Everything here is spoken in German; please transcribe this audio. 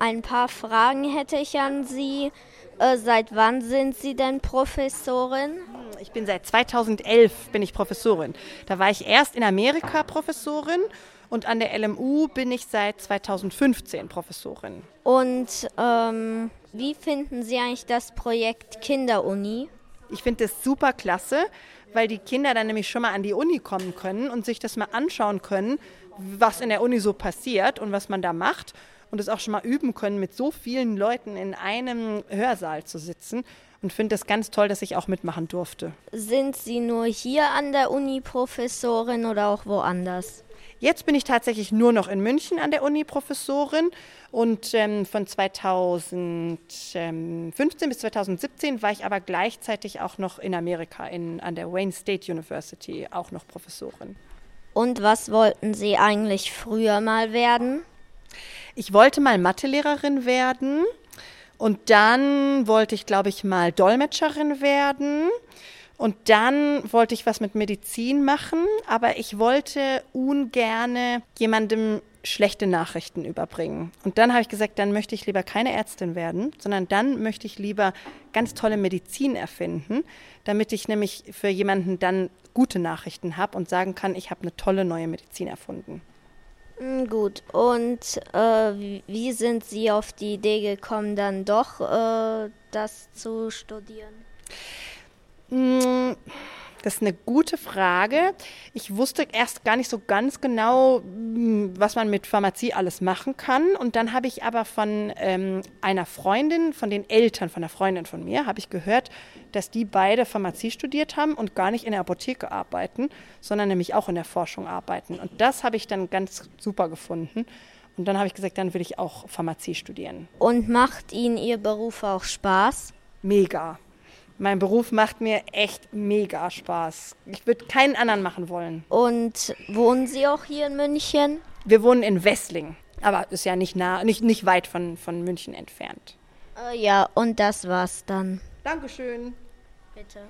Ein paar Fragen hätte ich an Sie. Seit wann sind Sie denn Professorin? Ich bin seit 2011 bin ich Professorin. Da war ich erst in Amerika Professorin und an der LMU bin ich seit 2015 Professorin. Und wie finden Sie eigentlich das Projekt Kinderuni? Ich finde das super klasse, weil die Kinder dann nämlich schon mal an die Uni kommen können und sich das mal anschauen können, was in der Uni so passiert und was man da macht. Und es auch schon mal üben können, mit so vielen Leuten in einem Hörsaal zu sitzen. Und finde das ganz toll, dass ich auch mitmachen durfte. Sind Sie nur hier an der Uni Professorin oder auch woanders? Jetzt bin ich tatsächlich nur noch in München an der Uni Professorin. Und von 2015 bis 2017 war ich aber gleichzeitig auch noch in Amerika, an der Wayne State University, auch noch Professorin. Und was wollten Sie eigentlich früher mal werden? Ich wollte mal Mathelehrerin werden und dann wollte ich, glaube ich, mal Dolmetscherin werden und dann wollte ich was mit Medizin machen, aber ich wollte ungerne jemandem schlechte Nachrichten überbringen. Und dann habe ich gesagt, dann möchte ich lieber keine Ärztin werden, sondern dann möchte ich lieber ganz tolle Medizin erfinden, damit ich nämlich für jemanden dann gute Nachrichten habe und sagen kann, ich habe eine tolle neue Medizin erfunden. Gut, und wie sind Sie auf die Idee gekommen, dann doch das zu studieren? Das ist eine gute Frage. Ich wusste erst gar nicht so ganz genau, was man mit Pharmazie alles machen kann. Und dann habe ich aber von einer Freundin, von den Eltern von einer Freundin von mir, habe ich gehört, dass die beide Pharmazie studiert haben und gar nicht in der Apotheke arbeiten, sondern nämlich auch in der Forschung arbeiten. Und das habe ich dann ganz super gefunden. Und dann habe ich gesagt, dann will ich auch Pharmazie studieren. Und macht Ihnen Ihr Beruf auch Spaß? Mega. Mein Beruf macht mir echt mega Spaß. Ich würde keinen anderen machen wollen. Und wohnen Sie auch hier in München? Wir wohnen in Wessling, aber ist ja nicht nicht weit von München entfernt. Ja, und das war's dann. Dankeschön. Bitte.